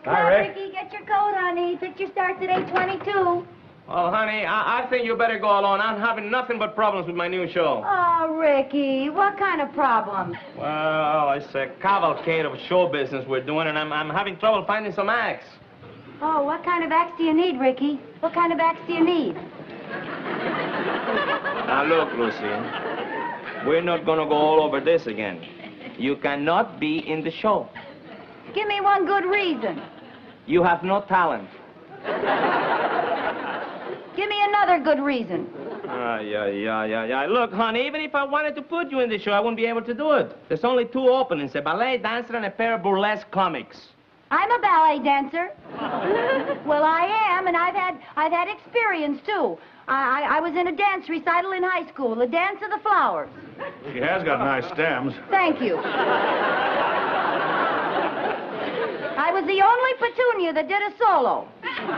Hi, Rick. Ricky, get your coat, honey. Picture starts at 8:22. Well, honey, I think you better go alone. I'm having nothing but problems with my new show. Oh, Ricky, what kind of problems? Well, it's a cavalcade of show business we're doing, and I'm having trouble finding some acts. Oh, what kind of acts do you need, Ricky? What kind of acts do you need? Now, look, Lucy, we're not going to go all over this again. You cannot be in the show. Give me one good reason. You have no talent. Give me another good reason. Yeah. Look, honey, even if I wanted to put you in the show, I wouldn't be able to do it. There's only 2 openings, a ballet dancer and a pair of burlesque comics. I'm a ballet dancer. Well, I am, and I've had experience, too. I was in a dance recital in high school, the Dance of the Flowers. She has got nice stems. Thank you. I was the only Petunia that did a solo.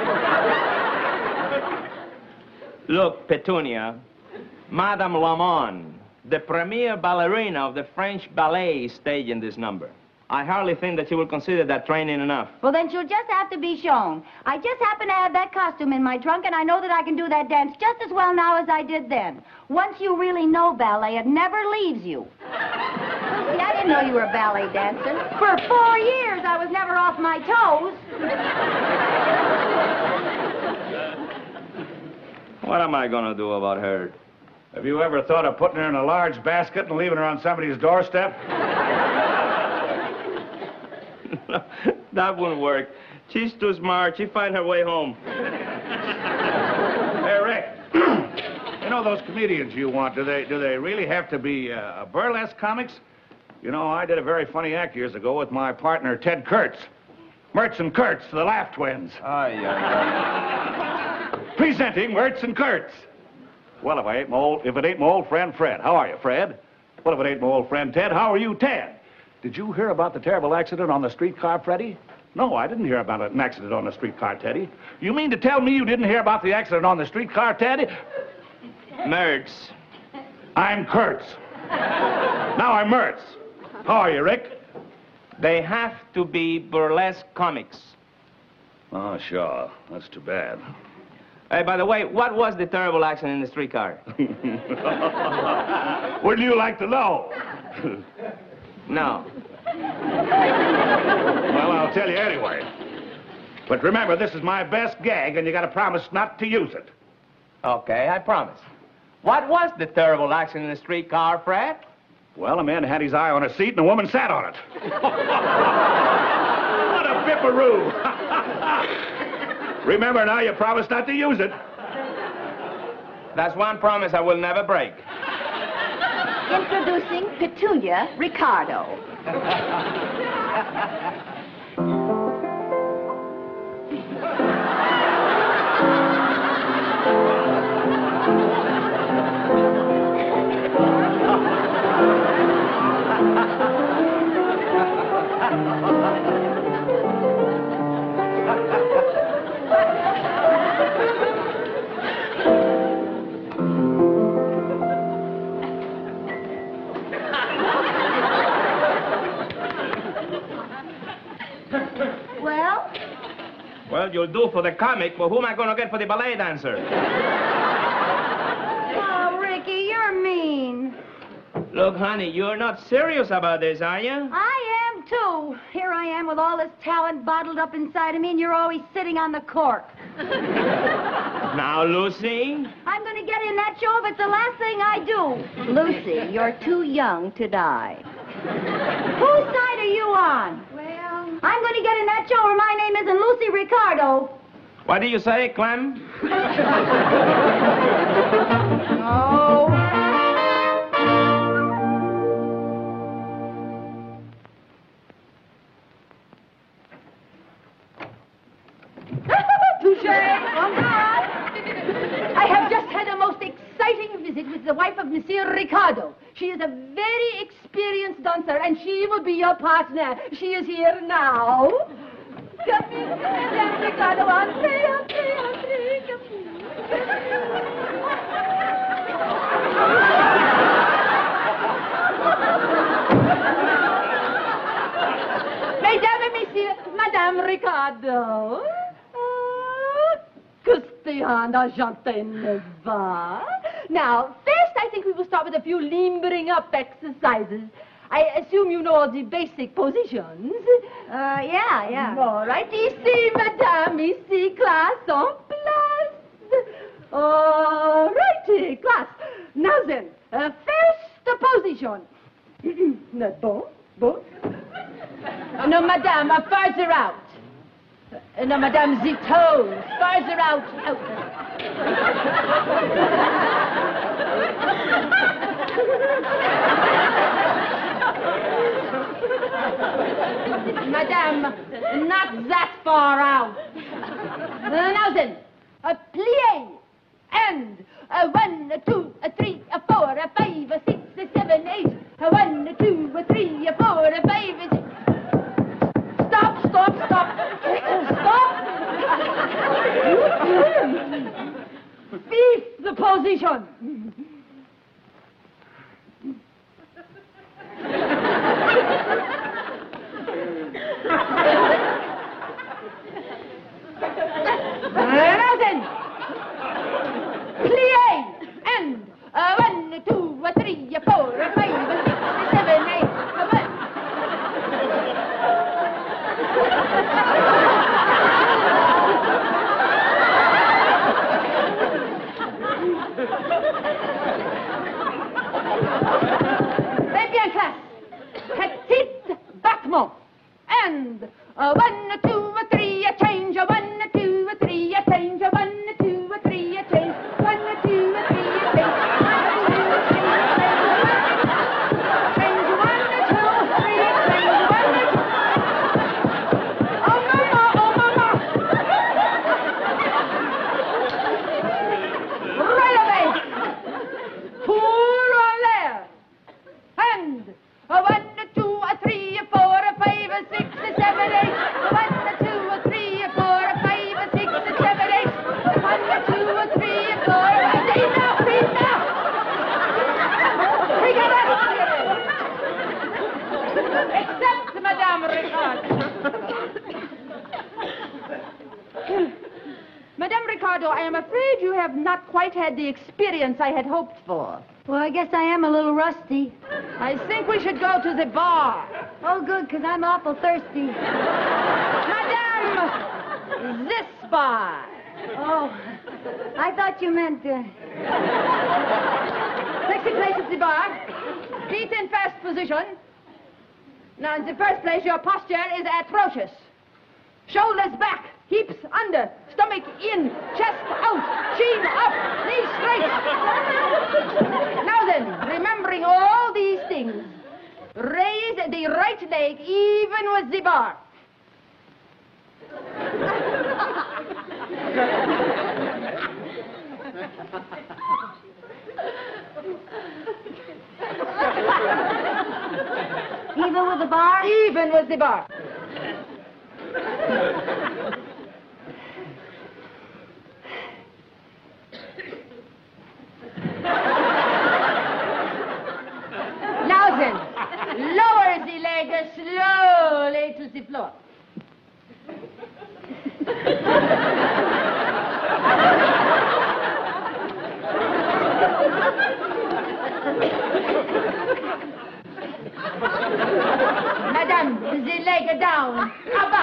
Look, Petunia, Madame Lamont, the premier ballerina of the French ballet, is staging this number. I hardly think that she will consider that training enough. Well, then she'll just have to be shown. I just happen to have that costume in my trunk, and I know that I can do that dance just as well now as I did then. Once you really know ballet, it never leaves you. See, I didn't know you were a ballet dancer. For 4 years, I was never off my toes. What am I going to do about her? Have you ever thought of putting her in a large basket and leaving her on somebody's doorstep? That wouldn't work. She's too smart. She'd find her way home. Hey, Rick. You know those comedians you want, do they really have to be burlesque comics? You know, I did a very funny act years ago with my partner, Ted Kurtz. Mertz and Kurtz, the Laugh Twins. Presenting Mertz and Kurtz. Well, if it ain't my old friend Fred. How are you, Fred? Well, if it ain't my old friend Ted, how are you, Ted? Did you hear about the terrible accident on the streetcar, Freddie? No, I didn't hear about an accident on the streetcar, Teddy. You mean to tell me you didn't hear about the accident on the streetcar, Teddy? Mertz. I'm Kurtz. Now I'm Mertz. How are you, Rick? They have to be burlesque comics. Oh, sure. That's too bad. Hey, by the way, what was the terrible accident in the streetcar? Wouldn't you like to know? No. Well, I'll tell you anyway. But remember, this is my best gag, and you got to promise not to use it. Okay, I promise. What was the terrible accident in the streetcar, Fred? Well, a man had his eye on a seat, and a woman sat on it. What a bipperoo! Remember now, you promised not to use it. That's one promise I will never break. Introducing Petunia Ricardo. Well, you'll do for the comic, but who am I going to get for the ballet dancer? Oh, Ricky, you're mean. Look, honey, you're not serious about this, are you? I am, too. Here I am with all this talent bottled up inside of me, and you're always sitting on the cork. Now, Lucy? I'm going to get in that show if it's the last thing I do. Lucy, you're too young to die. Whose side are you on? I'm going to get in that show where my name isn't Lucy Ricardo. What do you say, Clem? No. Touché! I have just had a most exciting visit with the wife of Monsieur Ricardo. She is a very experienced dancer, and she will be your partner. She is here now. Come here, Madame Ricardo. Entree, entree, entree. Come here. Mesdames et messieurs, Madame Ricardo. beyond Argentine. Now, first I think we will start with a few limbering up exercises. I assume you know all the basic positions. Yeah. All right, ici, madame, ici, class en place. All righty, class. Now then, first position. Bon. No, madame, farther out. No, madame, the toes. Farther out. Madame, not that far out. Now then, plie. And 1, 2, 3, 4, 5, 6, 7, 8. 1, 2, 3, 4, 5, 6. Stop. Fifth position. Now then, plie and 1, 2, 3, 4, 5, 6, 7, 8. Très bien, classe. Petit battement. And 1, 2, 3, change. 1, 2, 3, change. 1, 2, 3, change. 1, 2, 3, change. Change 1, 2, 3, change 1, 2. Oh, mama. Relevate. Pull en l'air. And 1, 2, 3, 4, 5, 6, 7, 8. 1, 2, 3, 4, 5, 6, 7, 8. 1, 2, 3, 4, 5. Enough. Except Madame Ricardo. Madame Ricardo, I am afraid you have not quite had the experience I had hoped for. Well, I guess I am a little rusty. I think we should go to the bar. Oh, good, because I'm awful thirsty. Madame, this bar. Oh, I thought you meant... Sexy place at the bar. Feet in first position. Now, in the first place, your posture is atrocious. Shoulders back, hips under, stomach in, chest out, chin up, knees straight. Now then, remembering all these things, raise the right leg even with the bar. Even with the bar? Even with the bar. Now then, lower the leg slowly to the floor. Madame, the leg down. Abba.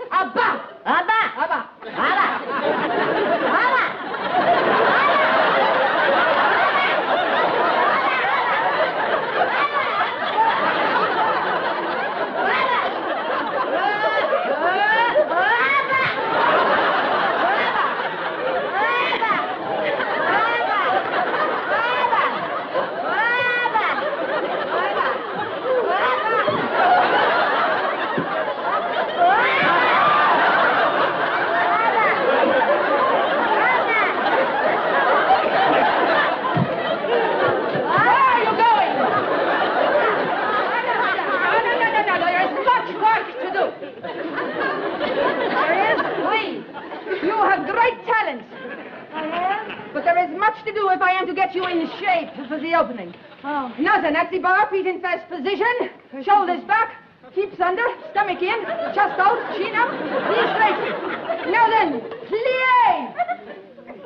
For the opening. Oh. Now then, at the bar, feet in first position, shoulders back, hips under, stomach in, chest out, chin up, knees straight. Now then, plie.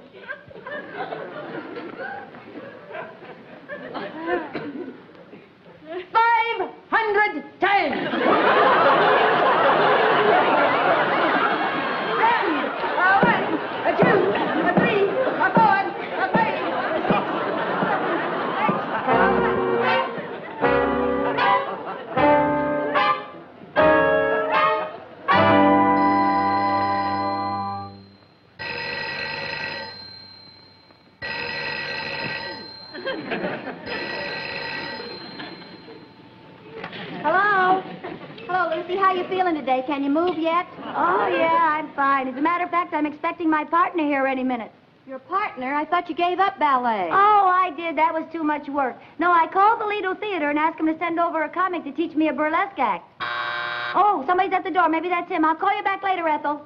today. Can you move yet? Oh, yeah, I'm fine. As a matter of fact, I'm expecting my partner here any minute. Your partner? I thought you gave up ballet. Oh, I did. That was too much work. No, I called the Lido Theater and asked him to send over a comic to teach me a burlesque act. Oh, somebody's at the door. Maybe that's him. I'll call you back later, Ethel.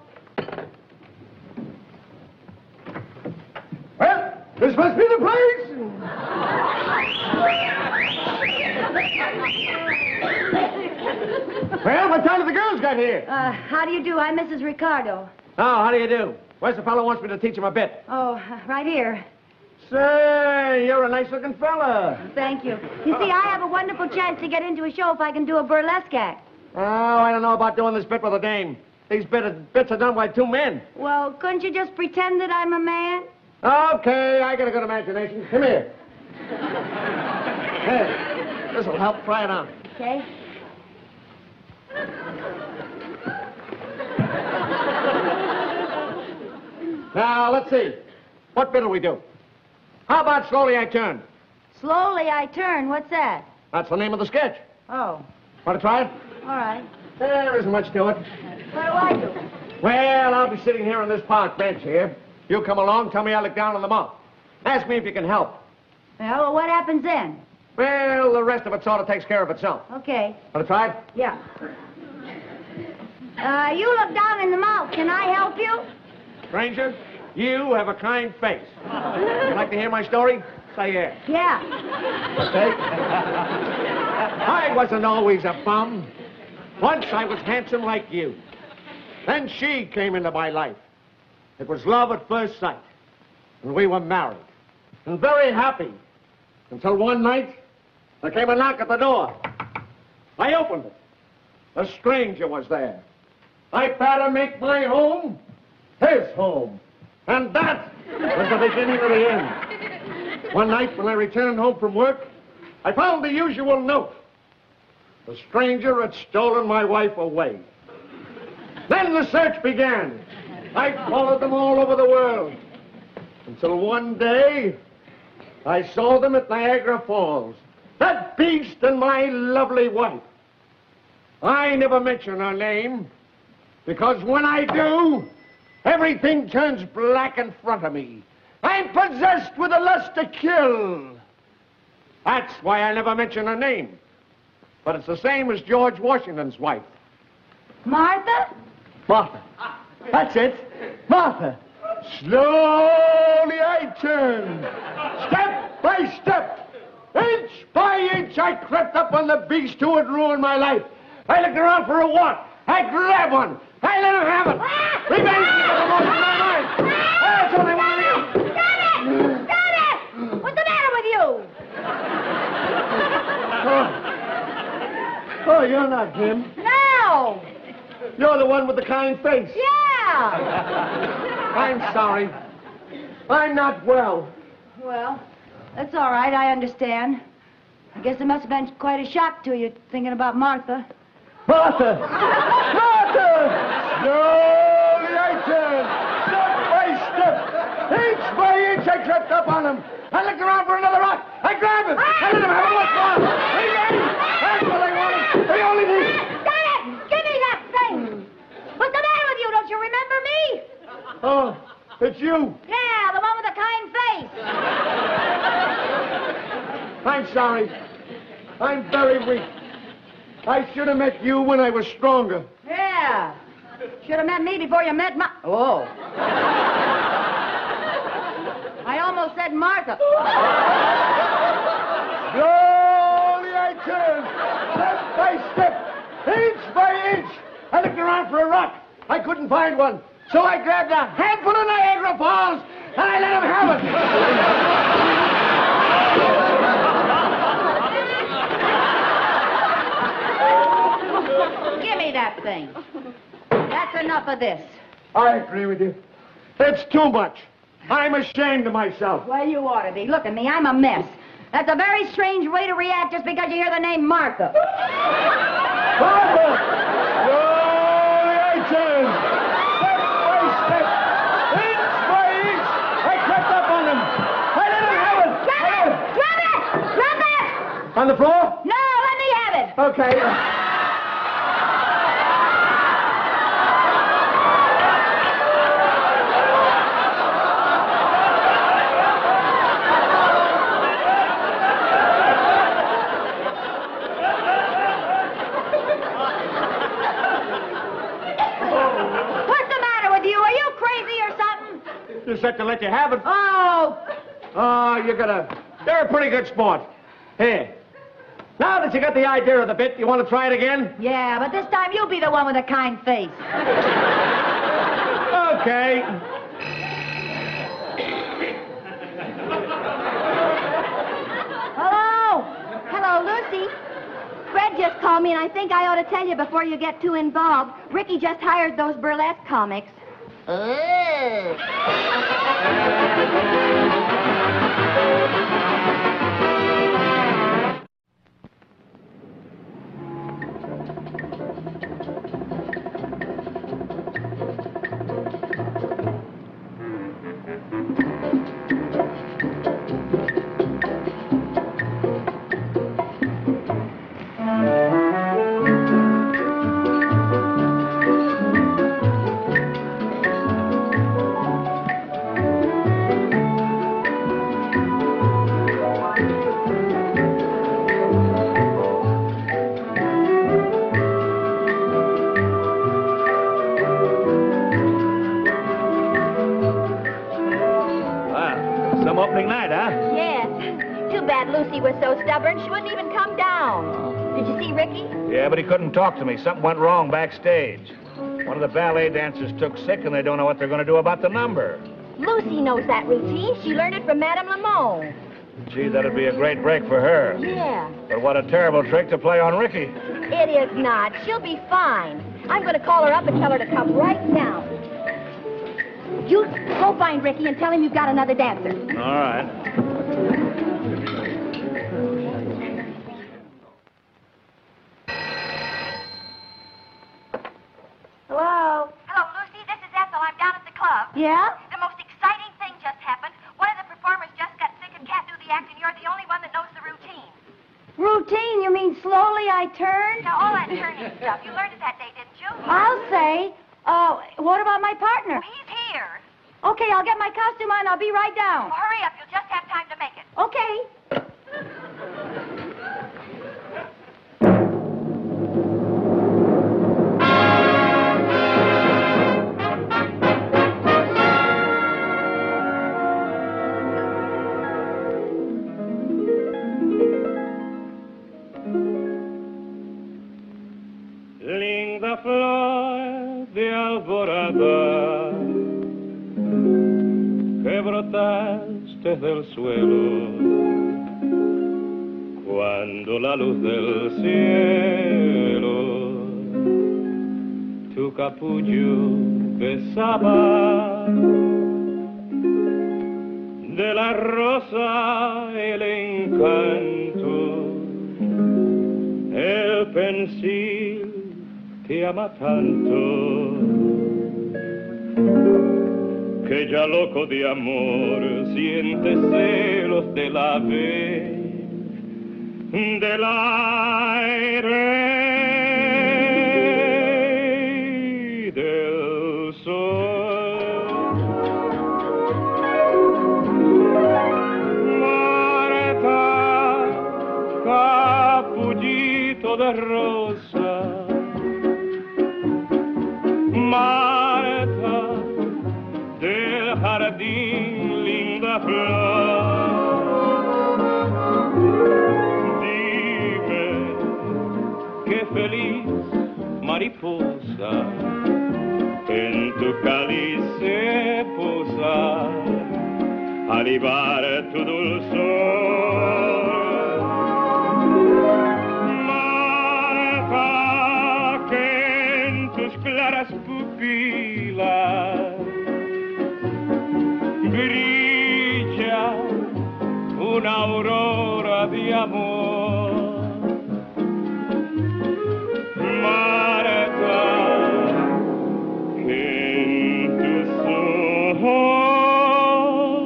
Well, this must be the place. Well, what time have the girls got here? How do you do? I'm Mrs. Ricardo. Oh, how do you do? Where's the fellow wants me to teach him a bit? Oh, right here. Say, you're a nice-looking fella. Thank you. You see, I have a wonderful chance to get into a show if I can do a burlesque act. Oh, I don't know about doing this bit with a dame. These bits are done by two men. Well, couldn't you just pretend that I'm a man? Okay, I got a good imagination. Come here. Here, this'll help. Try it on. Okay. Now, let's see. What bit'll we do? How about Slowly I Turn? Slowly I turn. What's that? That's the name of the sketch. Oh, Want to try it? all right. There isn't much to it. What do I do? Well, I'll be sitting here on this park bench here. You come along, tell me I look down on the mouth. Ask me if you can help. Well, what happens then? Well, the rest of it sort of takes care of itself. Okay. Want to try it? Yeah. You look down in the mouth. Can I help you? Stranger, you have a kind face. Would like to hear my story? Say yeah. Yeah. Okay. I wasn't always a bum. Once I was handsome like you. Then she came into my life. It was love at first sight. And we were married. And very happy. Until one night, there came a knock at the door. I opened it. A stranger was there. I bade him make my home his home. And that was the beginning of the end. One night when I returned home from work, I found the usual note. The stranger had stolen my wife away. Then the search began. I followed them all over the world. Until one day, I saw them at Niagara Falls. That beast and my lovely wife. I never mention her name, because when I do, everything turns black in front of me. I'm possessed with a lust to kill. That's why I never mention her name. But it's the same as George Washington's wife. Martha? Martha. That's it. Martha. Slowly I turned. Step by step. Inch by inch I crept up on the beast who had ruined my life. I looked around for a what? I grabbed one. I let him have it. Revenge is the most of my mind. That's all I want to do. Stop it! Stop it! What's the matter with you? Oh, you're not him. No! You're the one with the kind face. Yeah! I'm sorry. I'm not well. Well, that's all right. I understand. I guess it must have been quite a shock to you, thinking about Martha. Martha! Martha! Slowly I turned, step by step, inch by inch I crept up on him. I looked around for another rock. I grabbed him. I let him have it once more. Revenge! That's what I wanted. The only thing. Stop it! Give me that thing! What's the matter with you? Don't you remember me? Oh, it's you. Yeah, the one with the kind face. I'm sorry. I'm very weak. I should have met you when I was stronger. Yeah. Should have met me before you met Oh. I almost said Martha. Slowly I turned, step by step, inch by inch. I looked around for a rock. I couldn't find one. So I grabbed a handful of Niagara Falls, and I let him have it. Give me that thing. That's enough of this. I agree with you. It's too much. I'm ashamed of myself. Well, you ought to be. Look at me. I'm a mess. That's a very strange way to react just because you hear the name Martha. Martha! Slowly I turned, step by step, inch by inch. I crept up on him. I let him have it. Drop it! Drop it! Drop it! On the floor? No, let me have it. Okay. bet to let you have it. Oh! Oh, you're a pretty good sport. Here. Now that you got the idea of the bit, you want to try it again? Yeah, but this time you'll be the one with a kind face. Okay. Hello? Hello, Lucy. Fred just called me, and I think I ought to tell you before you get too involved. Ricky just hired those burlesque comics. Some opening night, huh? Yes. Too bad Lucy was so stubborn, she wouldn't even come down. Did you see Ricky? Yeah, but he couldn't talk to me. Something went wrong backstage. One of the ballet dancers took sick, and they don't know what they're going to do about the number. Lucy knows that routine. She learned it from Madame Lamont. Gee, that'd be a great break for her. Yeah. But what a terrible trick to play on Ricky. It is not. She'll be fine. I'm going to call her up and tell her to come right now. You go find Ricky and tell him you've got another dancer. All right. Hello? Hello, Lucy. This is Ethel. I'm down at the club. Yeah? The most exciting thing just happened. One of the performers just got sick and can't do the act, and you're the only one that knows the routine. Routine? You mean slowly I turn? Now, all that turning stuff, you learned it that day, didn't you? I'll say. What about my partner? He's here. Okay, I'll get my costume on. I'll be right down. Well, hurry up. You'll just have time to make it. Okay. Linda flor de alborada que brotaste del suelo cuando la luz del cielo tu capullo besaba, de la rosa el encanto, el pensil te ama tanto que ya loco de amor siente celos del ave del aire y del sol. Marta, capullito de rosa, Marta del jardín, linda flor, dime qué feliz mariposa en tu cáliz se posa al libar tu dulzor. Marta, que en tus claras pupilas brilla una aurora de amor. Marta, que en tus ojos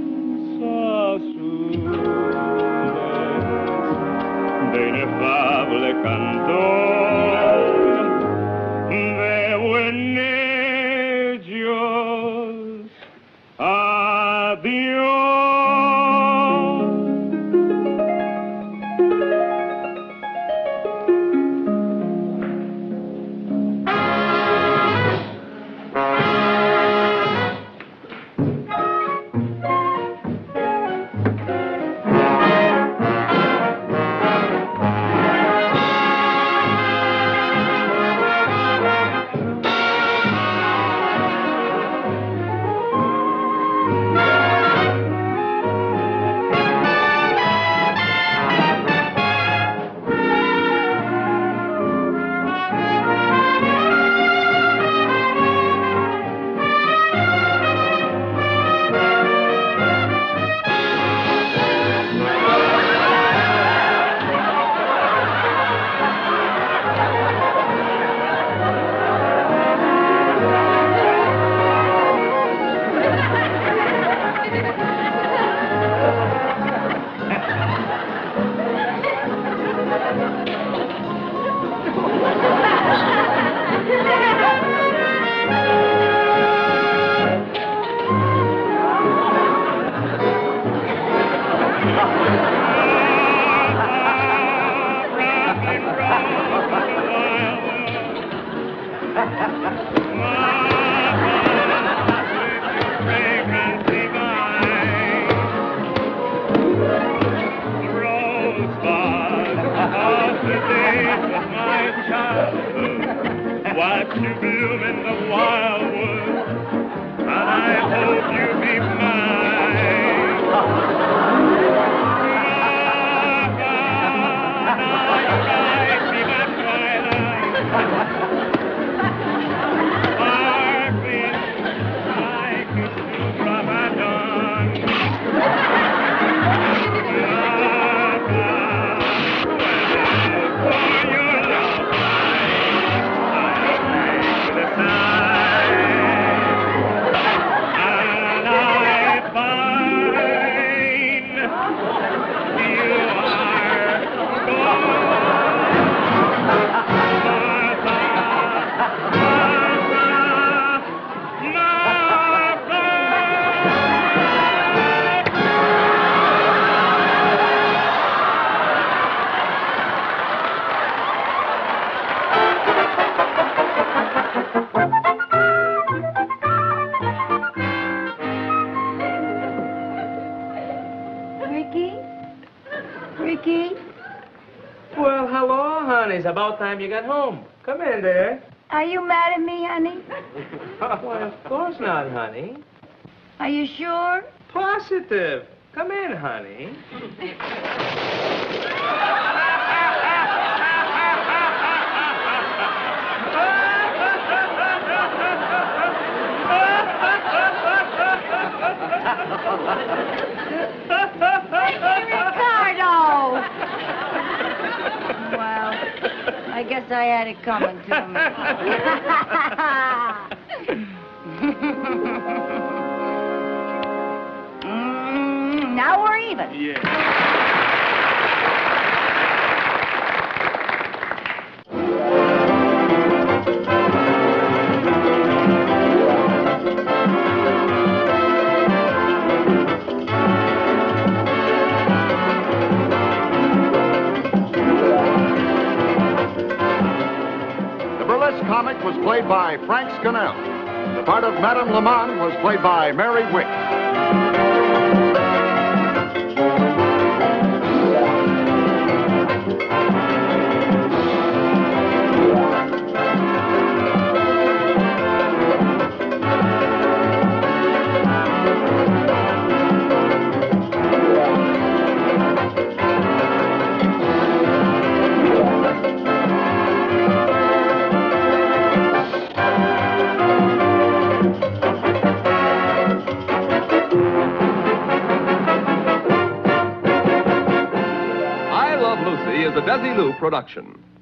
azules de inefable cantor veo en ellos adiós. Ricky, Well, hello, honey. It's about time you got home. Come in there. are you mad at me, honey? Why, of course not, honey. Are you sure? Positive. Come in, honey. Ricardo! Well, I guess I had it coming to me. Now we're even. Yeah. The burlesque comic was played by Frank Scannell. The part of Madame Lamont was played by Mary Wick. I Love Lucy is a Desilu production.